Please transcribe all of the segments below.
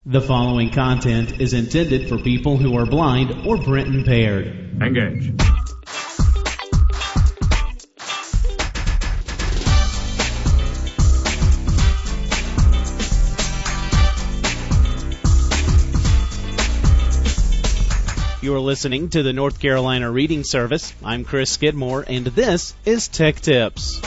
The following content is intended for people who are blind or print impaired. Engage. You're listening to the North Carolina Reading Service. I'm Chris Skidmore, and this is Tech Tips.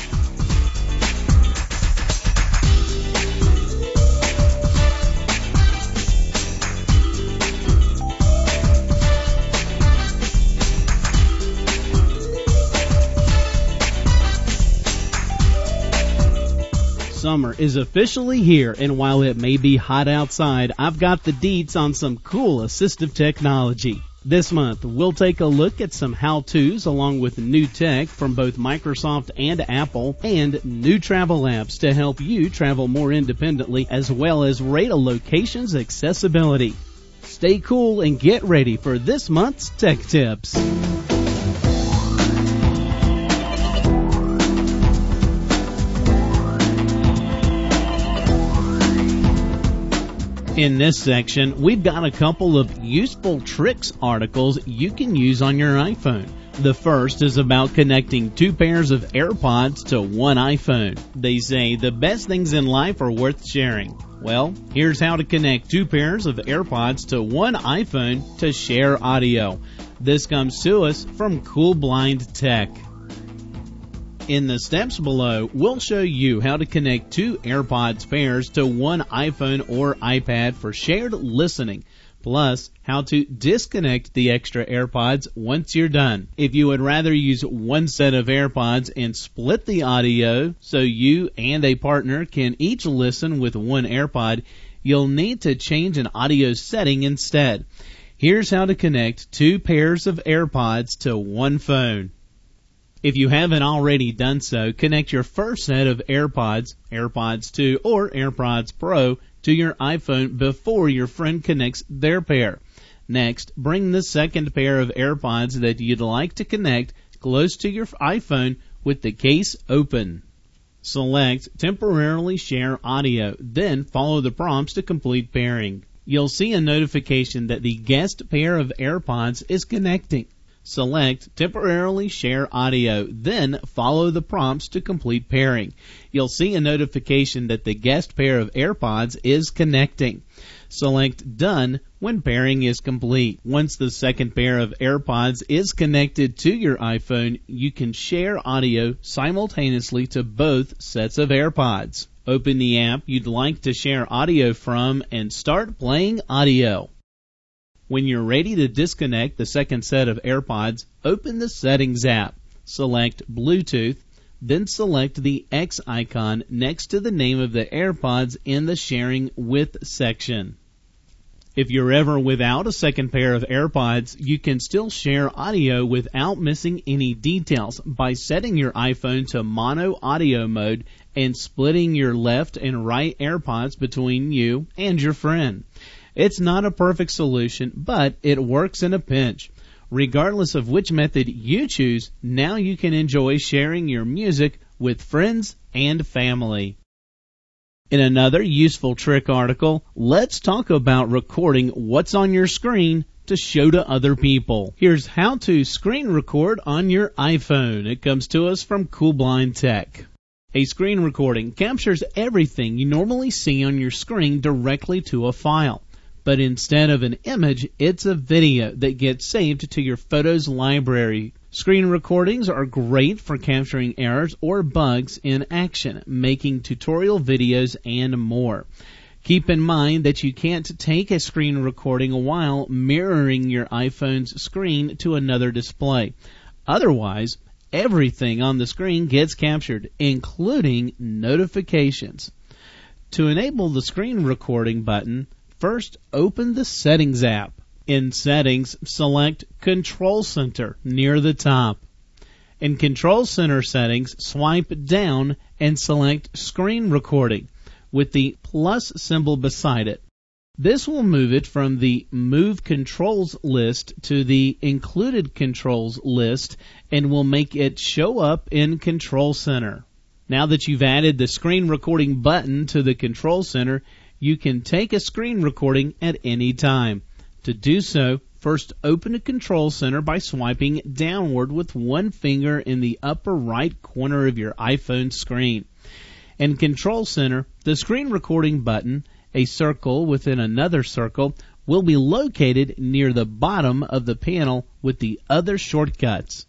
Summer is officially here, and while it may be hot outside, I've got the deets on some cool assistive technology. This month, we'll take a look at some how-tos along with new tech from both Microsoft and Apple, and new travel apps to help you travel more independently, as well as rate a location's accessibility. Stay cool and get ready for this month's Tech Tips. In this section, we've got a couple of useful tricks articles you can use on your iPhone. The first is about connecting two pairs of AirPods to one iPhone. They say the best things in life are worth sharing. Well, here's how to connect two pairs of AirPods to one iPhone to share audio. This comes to us from Cool Blind Tech. In the steps below, we'll show you how to connect two AirPods pairs to one iPhone or iPad for shared listening, plus how to disconnect the extra AirPods once you're done. If you would rather use one set of AirPods and split the audio so you and a partner can each listen with one AirPod, you'll need to change an audio setting instead. Here's how to connect two pairs of AirPods to one phone. If you haven't already done so, connect your first set of AirPods, AirPods 2 or AirPods Pro to your iPhone before your friend connects their pair. Next, bring the second pair of AirPods that you'd like to connect close to your iPhone with the case open. Select Temporarily Share Audio, then follow the prompts to complete pairing. You'll see a notification that the guest pair of AirPods is connecting. Select Temporarily Share Audio, then follow the prompts to complete pairing. You'll see a notification that the guest pair of AirPods is connecting. Select Done when pairing is complete. Once the second pair of AirPods is connected to your iPhone, you can share audio simultaneously to both sets of AirPods. Open the app you'd like to share audio from and start playing audio. When you're ready to disconnect the second set of AirPods, open the Settings app. Select Bluetooth, then select the X icon next to the name of the AirPods in the Sharing With section. If you're ever without a second pair of AirPods, you can still share audio without missing any details by setting your iPhone to mono audio mode and splitting your left and right AirPods between you and your friend. It's not a perfect solution, but it works in a pinch. Regardless of which method you choose, now you can enjoy sharing your music with friends and family. In another useful trick article, let's talk about recording what's on your screen to show to other people. Here's how to screen record on your iPhone. It comes to us from Cool Blind Tech. A screen recording captures everything you normally see on your screen directly to a file. But instead of an image, it's a video that gets saved to your Photos library. Screen recordings are great for capturing errors or bugs in action, making tutorial videos, and more. Keep in mind that you can't take a screen recording while mirroring your iPhone's screen to another display. Otherwise, everything on the screen gets captured, including notifications. To enable the screen recording button, first, open the Settings app. In Settings, select Control Center near the top. In Control Center settings, swipe down and select Screen Recording with the plus symbol beside it. This will move it from the Move Controls list to the Included Controls list and will make it show up in Control Center. Now that you've added the screen recording button to the Control Center, You can take a screen recording at any time. To do so, first open a Control Center by swiping downward with one finger in the upper right corner of your iPhone screen. In Control Center, the screen recording button, a circle within another circle, will be located near the bottom of the panel with the other shortcuts.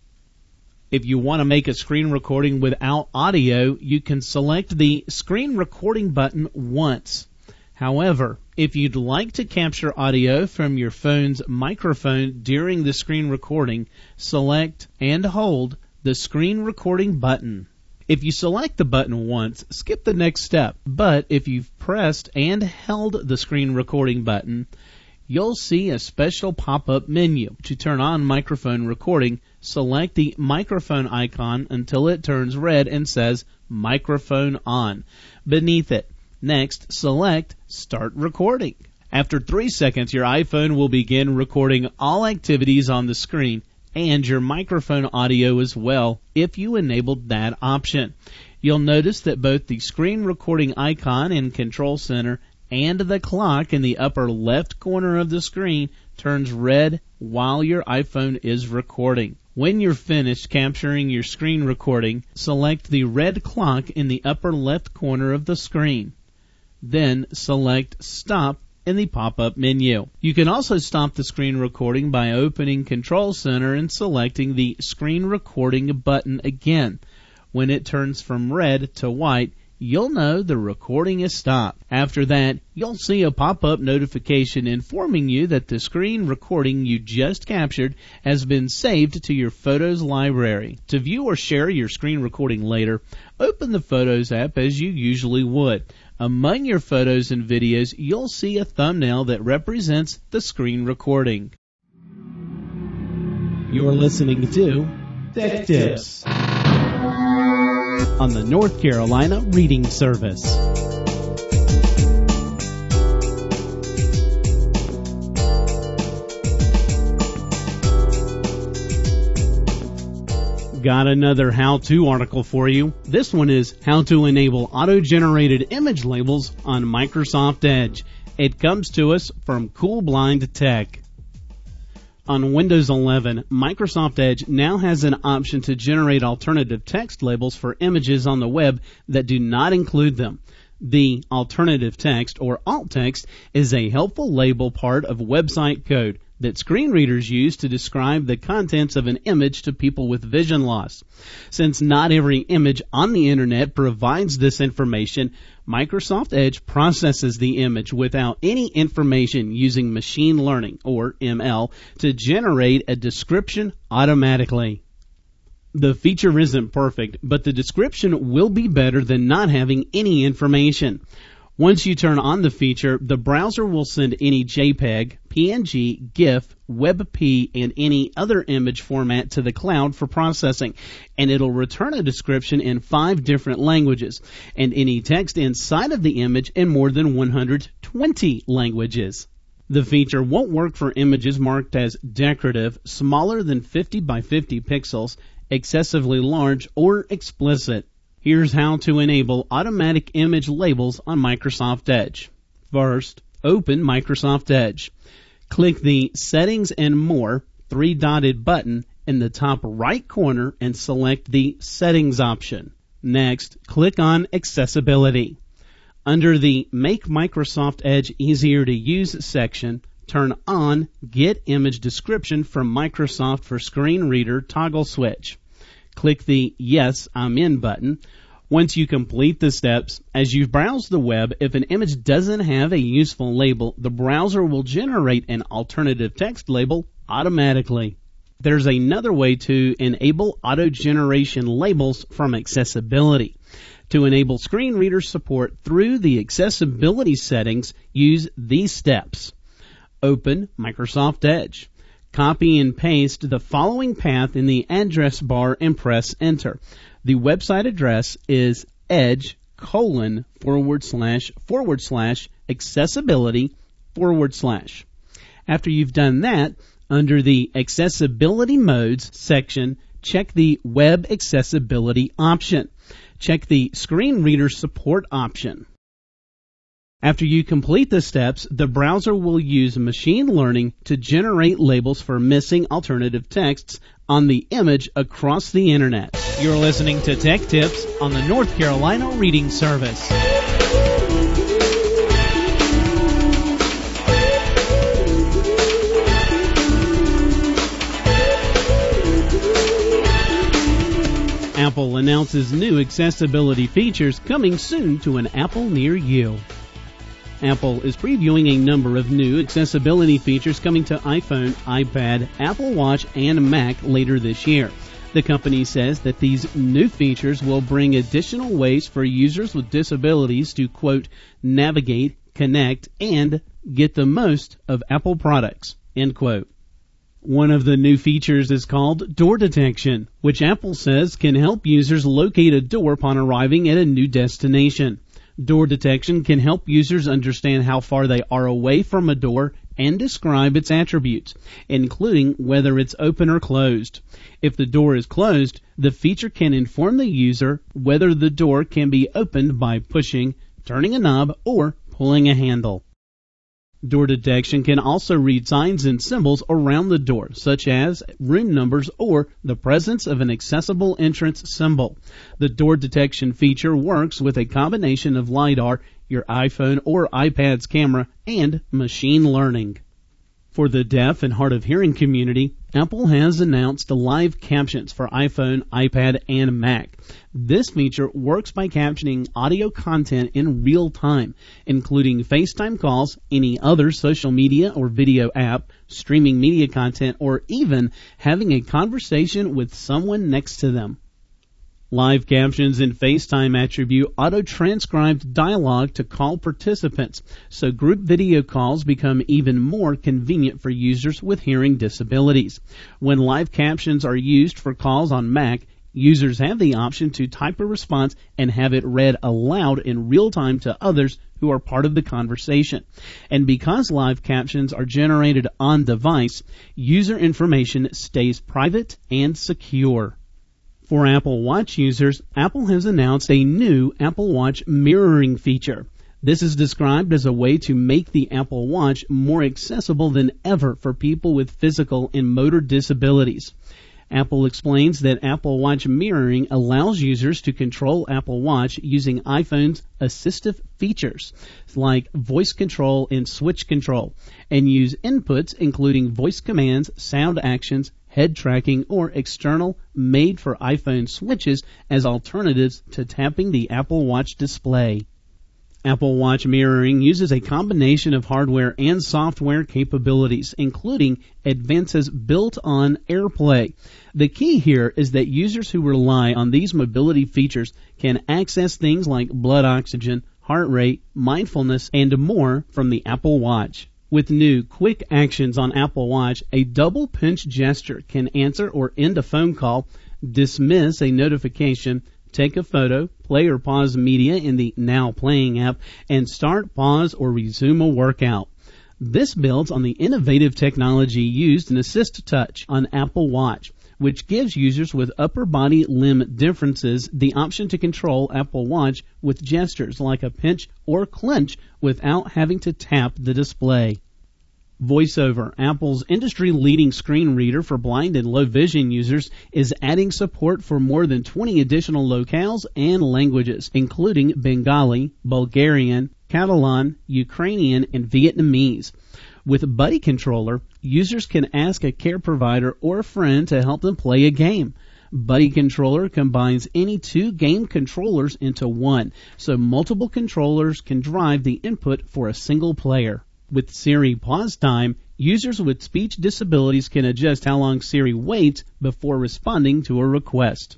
If you want to make a screen recording without audio, you can select the screen recording button once. However, if you'd like to capture audio from your phone's microphone during the screen recording, select and hold the screen recording button. If you select the button once, skip the next step. But if you've pressed and held the screen recording button, you'll see a special pop-up menu. To turn on microphone recording, select the microphone icon until it turns red and says Microphone On. Beneath it, next, select Start Recording. After 3 seconds, your iPhone will begin recording all activities on the screen and your microphone audio as well if you enabled that option. You'll notice that both the screen recording icon in Control Center and the clock in the upper left corner of the screen turns red while your iPhone is recording. When you're finished capturing your screen recording, select the red clock in the upper left corner of the screen. Then select Stop in the pop-up menu. You can also stop the screen recording by opening Control Center and selecting the screen recording button again. When it turns from red to white, you'll know the recording is stopped. After that, you'll see a pop-up notification informing you that the screen recording you just captured has been saved to your Photos library. To view or share your screen recording later, open the Photos app as you usually would. Among your photos and videos, you'll see a thumbnail that represents the screen recording. You're listening to Tech Tips on the North Carolina Reading Service. Got another how-to article for you. This one is how to enable auto-generated image labels on Microsoft Edge. It comes to us from Cool Blind Tech. On Windows 11, Microsoft Edge now has an option to generate alternative text labels for images on the web that do not include them. The alternative text, or alt text, is a helpful label part of website code that screen readers use to describe the contents of an image to people with vision loss. Since not every image on the internet provides this information, Microsoft Edge processes the image without any information using machine learning, or ML, to generate a description automatically. The feature isn't perfect, but the description will be better than not having any information. Once you turn on the feature, the browser will send any JPEG, PNG, GIF, WebP, and any other image format to the cloud for processing, and it'll return a description in 5 different languages, and any text inside of the image in more than 120 languages. The feature won't work for images marked as decorative, smaller than 50 by 50 pixels, excessively large, or explicit. Here's how to enable automatic image labels on Microsoft Edge. First, open Microsoft Edge. Click the Settings and More 3-dotted button in the top right corner and select the Settings option. Next, click on Accessibility. Under the Make Microsoft Edge Easier to Use section, turn on Get Image Description from Microsoft for Screen Reader toggle switch. Click the Yes, I'm In button. Once you complete the steps, as you browse the web, if an image doesn't have a useful label, the browser will generate an alternative text label automatically. There's another way to enable auto-generation labels from Accessibility. To enable screen reader support through the accessibility settings, use these steps. Open Microsoft Edge. Copy and paste the following path in the address bar and press enter. The website address is edge://accessibility/. After you've done that, under the Accessibility Modes section, check the Web Accessibility option. Check the Screen Reader Support option. After you complete the steps, the browser will use machine learning to generate labels for missing alternative texts on the image across the internet. You're listening to Tech Tips on the North Carolina Reading Service. Apple announces new accessibility features coming soon to an Apple near you. Apple is previewing a number of new accessibility features coming to iPhone, iPad, Apple Watch, and Mac later this year. The company says that these new features will bring additional ways for users with disabilities to, quote, navigate, connect, and get the most of Apple products, end quote. One of the new features is called Door Detection, which Apple says can help users locate a door upon arriving at a new destination. Door detection can help users understand how far they are away from a door and describe its attributes, including whether it's open or closed. If the door is closed, the feature can inform the user whether the door can be opened by pushing, turning a knob, or pulling a handle. Door detection can also read signs and symbols around the door, such as room numbers or the presence of an accessible entrance symbol. The door detection feature works with a combination of LiDAR, your iPhone or iPad's camera, and machine learning. For the deaf and hard of hearing community, Apple has announced live captions for iPhone, iPad, and Mac. This feature works by captioning audio content in real time, including FaceTime calls, any other social media or video app, streaming media content, or even having a conversation with someone next to them. Live captions in FaceTime attribute auto-transcribed dialogue to call participants, so group video calls become even more convenient for users with hearing disabilities. When live captions are used for calls on Mac, users have the option to type a response and have it read aloud in real time to others who are part of the conversation. And because live captions are generated on device, user information stays private and secure. For Apple Watch users, Apple has announced a new Apple Watch mirroring feature. This is described as a way to make the Apple Watch more accessible than ever for people with physical and motor disabilities. Apple explains that Apple Watch mirroring allows users to control Apple Watch using iPhone's assistive features like voice control and switch control, and use inputs including voice commands, sound actions, head tracking, or external made-for iPhone switches as alternatives to tapping the Apple Watch display. Apple Watch mirroring uses a combination of hardware and software capabilities, including advances built on AirPlay. The key here is that users who rely on these mobility features can access things like blood oxygen, heart rate, mindfulness, and more from the Apple Watch. With new quick actions on Apple Watch, a double pinch gesture can answer or end a phone call, dismiss a notification, take a photo, play or pause media in the Now Playing app, and start, pause, or resume a workout. This builds on the innovative technology used in Assist Touch on Apple Watch, which gives users with upper body limb differences the option to control Apple Watch with gestures like a pinch or clench without having to tap the display. VoiceOver, Apple's industry-leading screen reader for blind and low vision users, is adding support for more than 20 additional locales and languages, including Bengali, Bulgarian, Catalan, Ukrainian, and Vietnamese. With Buddy Controller, users can ask a care provider or a friend to help them play a game. Buddy Controller combines any two game controllers into one, so multiple controllers can drive the input for a single player. With Siri Pause Time, users with speech disabilities can adjust how long Siri waits before responding to a request.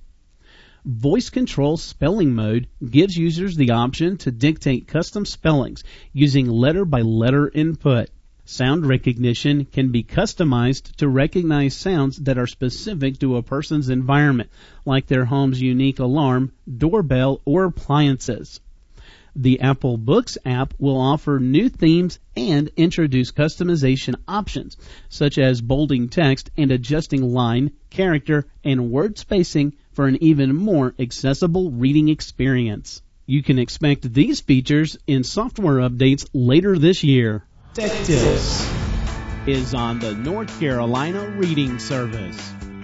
Voice Control Spelling Mode gives users the option to dictate custom spellings using letter-by-letter input. Sound recognition can be customized to recognize sounds that are specific to a person's environment, like their home's unique alarm, doorbell, or appliances. The Apple Books app will offer new themes and introduce customization options, such as bolding text and adjusting line, character, and word spacing for an even more accessible reading experience. You can expect these features in software updates later this year. Tech Tips is on the North Carolina Reading Service.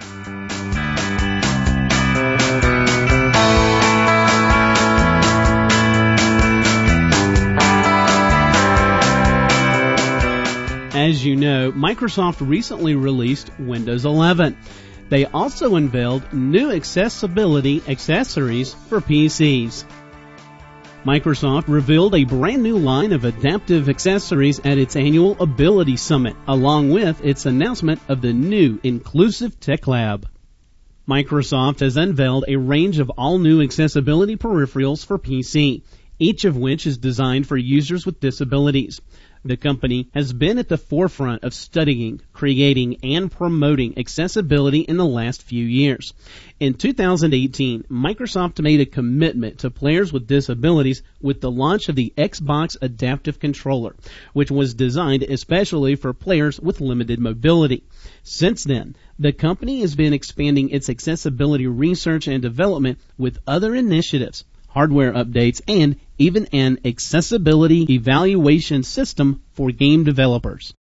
As you know, Microsoft recently released Windows 11. They also unveiled new accessibility accessories for PCs. Microsoft revealed a brand new line of adaptive accessories at its annual Ability Summit, along with its announcement of the new Inclusive Tech Lab. Microsoft has unveiled a range of all-new accessibility peripherals for PC, each of which is designed for users with disabilities. The company has been at the forefront of studying, creating, and promoting accessibility in the last few years. In 2018, Microsoft made a commitment to players with disabilities with the launch of the Xbox Adaptive Controller, which was designed especially for players with limited mobility. Since then, the company has been expanding its accessibility research and development with other initiatives, hardware updates, and even an accessibility evaluation system for game developers.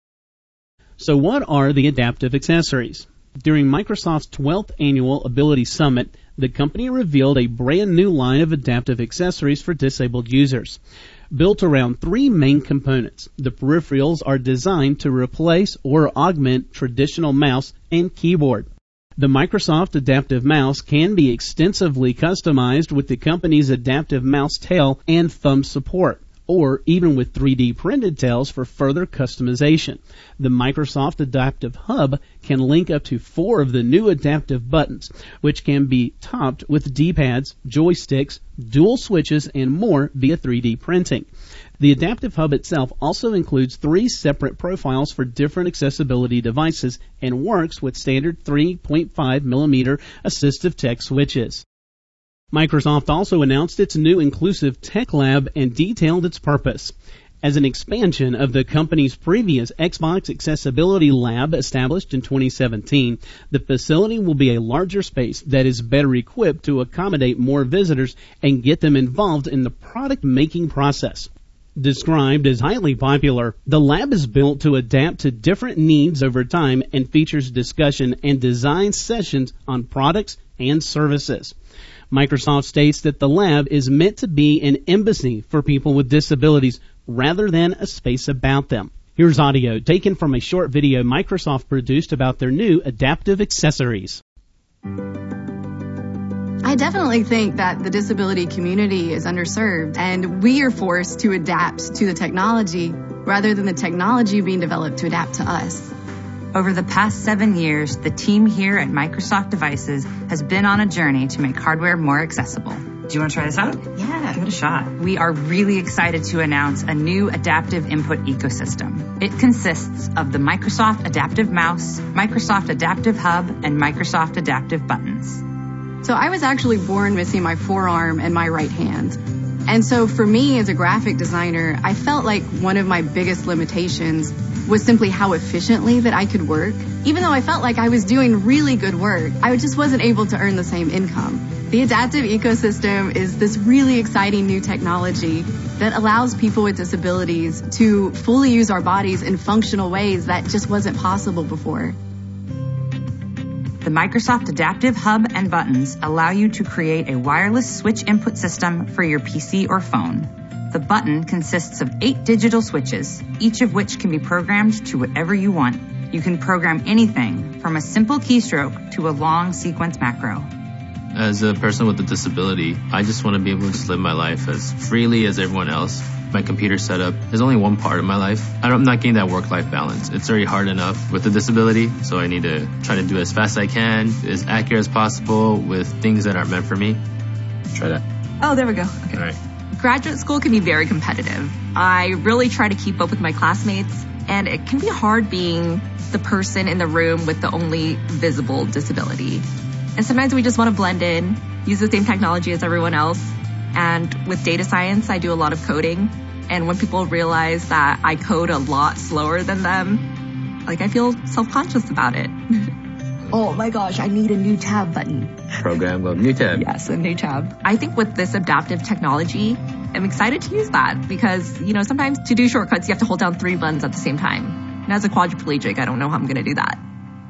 So what are the adaptive accessories? During Microsoft's 12th annual Ability Summit, the company revealed a brand new line of adaptive accessories for disabled users. Built around three main components, the peripherals are designed to replace or augment traditional mouse and keyboard. The Microsoft Adaptive Mouse can be extensively customized with the company's adaptive mouse tail and thumb support, or even with 3D printed tails for further customization. The Microsoft Adaptive Hub can link up to 4 of the new adaptive buttons, which can be topped with D-pads, joysticks, dual switches, and more via 3D printing. The Adaptive Hub itself also includes 3 separate profiles for different accessibility devices and works with standard 3.5mm assistive tech switches. Microsoft also announced its new Inclusive Tech Lab and detailed its purpose. As an expansion of the company's previous Xbox Accessibility Lab established in 2017, the facility will be a larger space that is better equipped to accommodate more visitors and get them involved in the product-making process. Described as highly popular, the lab is built to adapt to different needs over time and features discussion and design sessions on products and services. Microsoft states that the lab is meant to be an embassy for people with disabilities rather than a space about them. Here's audio taken from a short video Microsoft produced about their new adaptive accessories. I definitely think that the disability community is underserved, and we are forced to adapt to the technology rather than the technology being developed to adapt to us. Over the past 7 years, the team here at Microsoft Devices has been on a journey to make hardware more accessible. Do you want to try this out? Yeah. Give it a shot. We are really excited to announce a new adaptive input ecosystem. It consists of the Microsoft Adaptive Mouse, Microsoft Adaptive Hub, and Microsoft Adaptive Buttons. So I was actually born missing my forearm and my right hand. And so for me as a graphic designer, I felt like one of my biggest limitations was simply how efficiently that I could work. Even though I felt like I was doing really good work, I just wasn't able to earn the same income. The adaptive ecosystem is this really exciting new technology that allows people with disabilities to fully use our bodies in functional ways that just wasn't possible before. The Microsoft Adaptive Hub and Buttons allow you to create a wireless switch input system for your PC or phone. The button consists of 8 digital switches, each of which can be programmed to whatever you want. You can program anything from a simple keystroke to a long sequence macro. As a person with a disability, I just want to be able to just live my life as freely as everyone else. My computer setup is only one part of my life. I'm not getting that work-life balance. It's already hard enough with a disability, so I need to try to do it as fast as I can, as accurate as possible with things that aren't meant for me. Try that. Oh, there we go. Okay. All right. Graduate school can be very competitive. I really try to keep up with my classmates, and it can be hard being the person in the room with the only visible disability. And sometimes we just want to blend in, use the same technology as everyone else. And with data science, I do a lot of coding. And when people realize that I code a lot slower than them, I feel self-conscious about it. oh my gosh, I need a new tab button. Program, well, new tab. Yes, a new tab. I think with this adaptive technology, I'm excited to use that because, sometimes to do shortcuts, you have to hold down 3 buttons at the same time. And as a quadriplegic, I don't know how I'm going to do that.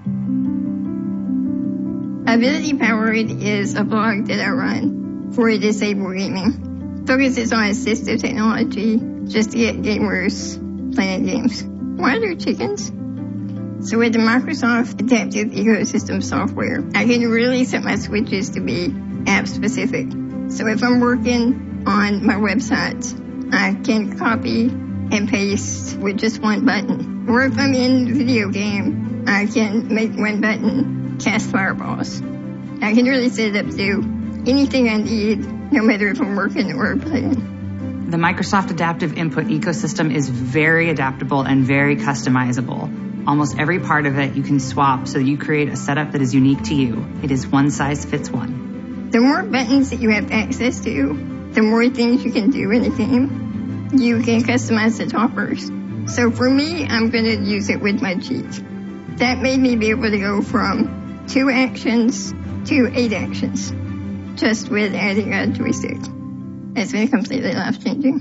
Ability Powered is a blog that I run for disabled gaming. Focuses on assistive technology just to get gamers playing games. Why are there chickens? So with the Microsoft Adaptive Ecosystem software, I can really set my switches to be app specific. So if I'm working on my website, I can copy and paste with just one button. Or if I'm in a video game, I can make one button cast fireballs. I can really set it up to anything I need, no matter if I'm working or playing. The Microsoft Adaptive Input Ecosystem is very adaptable and very customizable. Almost every part of it you can swap so you create a setup that is unique to you. It is one size fits one. The more buttons that you have access to, the more things you can do in a game. You can customize the toppers. So for me, I'm going to use it with my cheat. That made me be able to go from 2 actions to 8 actions, just with adding a joystick. It's been completely life-changing.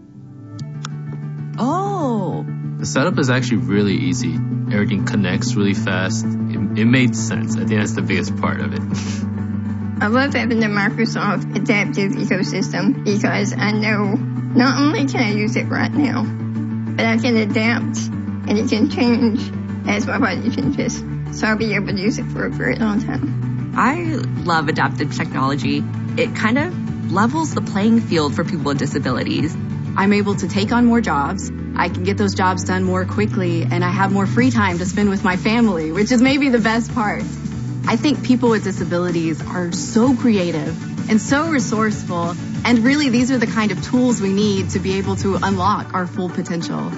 Oh. The setup is actually really easy. Everything connects really fast. It made sense. I think that's the biggest part of it. I love having the Microsoft Adaptive Ecosystem because I know not only can I use it right now, but I can adapt and it can change as my body changes. So I'll be able to use it for a very long time. I love adaptive technology. It kind of levels the playing field for people with disabilities. I'm able to take on more jobs. I can get those jobs done more quickly, and I have more free time to spend with my family, which is maybe the best part. I think people with disabilities are so creative and so resourceful, and really these are the kind of tools we need to be able to unlock our full potential.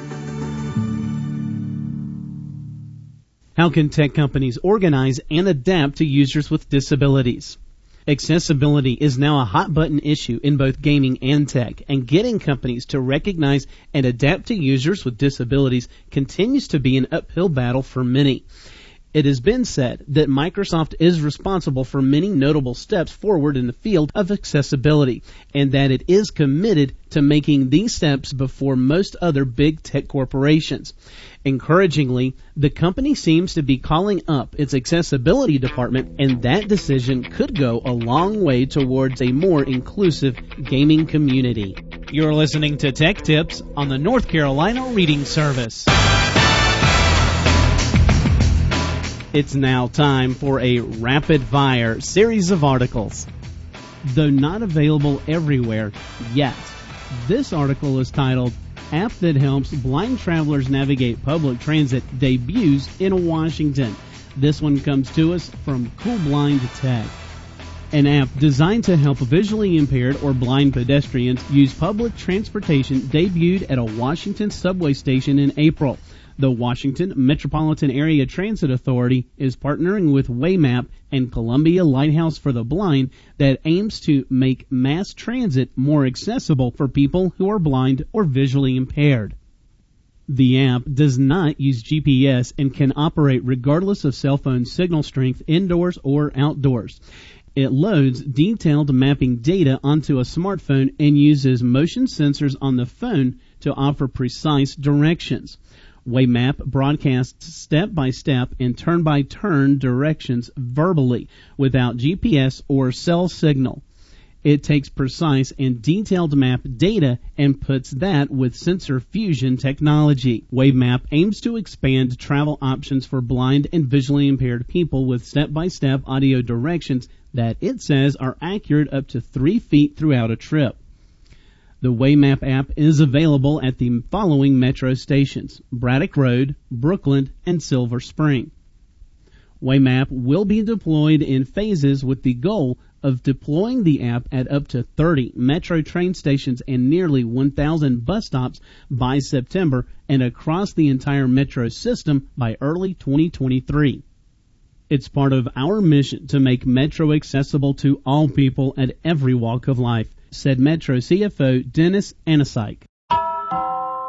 How can tech companies organize and adapt to users with disabilities? Accessibility is now a hot-button issue in both gaming and tech, and getting companies to recognize and adapt to users with disabilities continues to be an uphill battle for many. It has been said that Microsoft is responsible for many notable steps forward in the field of accessibility, and that it is committed to making these steps before most other big tech corporations. Encouragingly, the company seems to be calling up its accessibility department, and that decision could go a long way towards a more inclusive gaming community. You're listening to Tech Tips on the North Carolina Reading Service. It's now time for a rapid-fire series of articles. Though not available everywhere yet, this article is titled, App That Helps Blind Travelers Navigate Public Transit Debuts in Washington. This one comes to us from Cool Blind Tech. An app designed to help visually impaired or blind pedestrians use public transportation debuted at a Washington subway station in April. The Washington Metropolitan Area Transit Authority is partnering with Waymap and Columbia Lighthouse for the Blind that aims to make mass transit more accessible for people who are blind or visually impaired. The app does not use GPS and can operate regardless of cell phone signal strength indoors or outdoors. It loads detailed mapping data onto a smartphone and uses motion sensors on the phone to offer precise directions. Waymap broadcasts step-by-step and turn-by-turn directions verbally without GPS or cell signal. It takes precise and detailed map data and puts that with sensor fusion technology. Waymap aims to expand travel options for blind and visually impaired people with step-by-step audio directions that it says are accurate up to 3 feet throughout a trip. The Waymap app is available at the following metro stations: Braddock Road, Brooklyn, and Silver Spring. Waymap will be deployed in phases with the goal of deploying the app at up to 30 metro train stations and nearly 1,000 bus stops by September and across the entire metro system by early 2023. It's part of our mission to make Metro accessible to all people at every walk of life, said Metro CFO Dennis Anasike.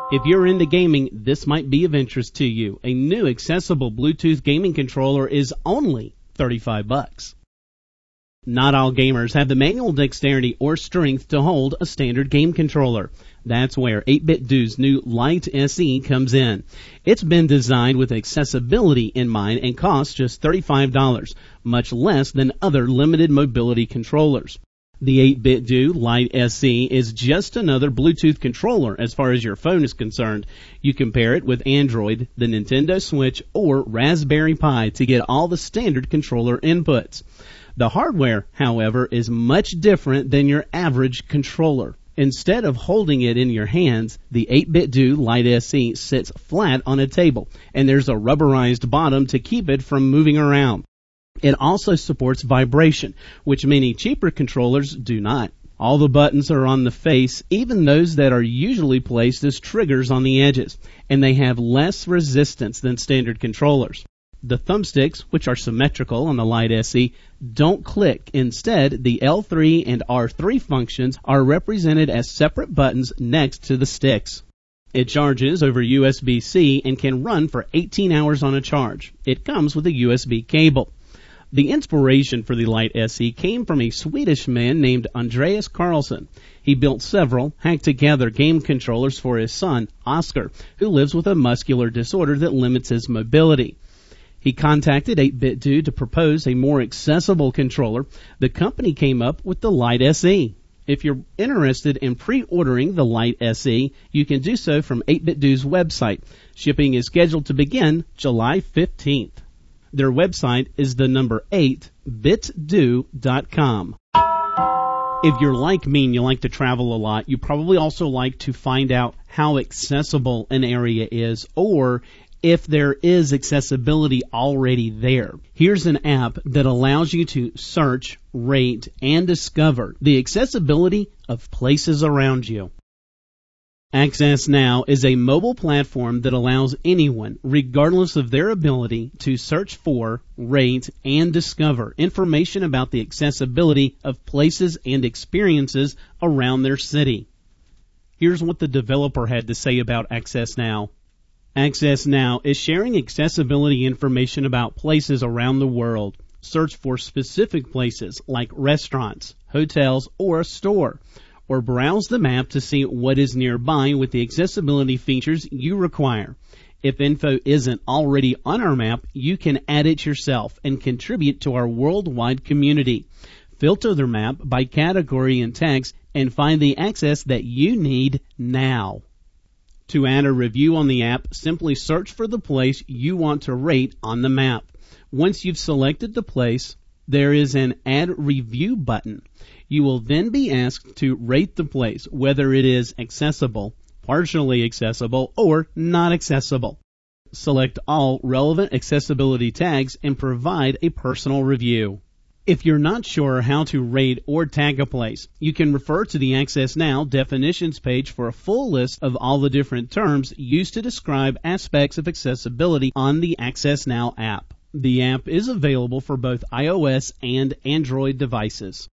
If you're into gaming, this might be of interest to you. A new accessible Bluetooth gaming controller is only $35. Not all gamers have the manual dexterity or strength to hold a standard game controller. That's where 8BitDo's new Lite SE comes in. It's been designed with accessibility in mind and costs just $35, much less than other limited mobility controllers. The 8BitDo Lite SE is just another Bluetooth controller as far as your phone is concerned. You can pair it with Android, the Nintendo Switch, or Raspberry Pi to get all the standard controller inputs. The hardware, however, is much different than your average controller. Instead of holding it in your hands, the 8BitDo Lite SE sits flat on a table, and there's a rubberized bottom to keep it from moving around. It also supports vibration, which many cheaper controllers do not. All the buttons are on the face, even those that are usually placed as triggers on the edges, and they have less resistance than standard controllers. The thumbsticks, which are symmetrical on the Lite SE, don't click. Instead, the L3 and R3 functions are represented as separate buttons next to the sticks. It charges over USB-C and can run for 18 hours on a charge. It comes with a USB cable. The inspiration for the Lite SE came from a Swedish man named Andreas Carlson. He built several hacked-together game controllers for his son, Oscar, who lives with a muscular disorder that limits his mobility. He contacted 8BitDo to propose a more accessible controller. The company came up with the Lite SE. If you're interested in pre-ordering the Lite SE, you can do so from 8BitDo's website. Shipping is scheduled to begin July 15th. Their website is the number 8bitdo.com. If you're like me and you like to travel a lot, you probably also like to find out how accessible an area is, or if there is accessibility already there. Here's an app that allows you to search, rate, and discover the accessibility of places around you. Access Now is a mobile platform that allows anyone, regardless of their ability, to search for, rate, and discover information about the accessibility of places and experiences around their city. Here's what the developer had to say about Access Now. Access Now is sharing accessibility information about places around the world. Search for specific places like restaurants, hotels, or a store, or browse the map to see what is nearby with the accessibility features you require. If info isn't already on our map, you can add it yourself and contribute to our worldwide community. Filter the map by category and text and find the access that you need now. To add a review on the app, simply search for the place you want to rate on the map. Once you've selected the place, there is an Add Review button. You will then be asked to rate the place, whether it is accessible, partially accessible, or not accessible. Select all relevant accessibility tags and provide a personal review. If you're not sure how to rate or tag a place, you can refer to the Access Now definitions page for a full list of all the different terms used to describe aspects of accessibility on the Access Now app. The app is available for both iOS and Android devices.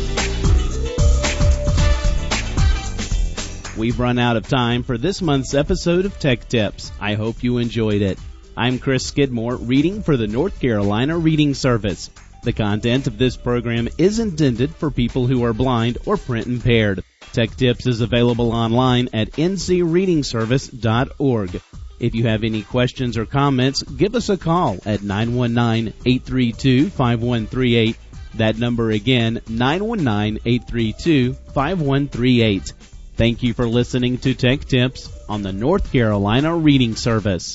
We've run out of time for this month's episode of Tech Tips. I hope you enjoyed it. I'm Chris Skidmore, reading for the North Carolina Reading Service. The content of this program is intended for people who are blind or print impaired. Tech Tips is available online at ncreadingservice.org. If you have any questions or comments, give us a call at 919-832-5138. That number again, 919-832-5138. Thank you for listening to Tech Tips on the North Carolina Reading Service.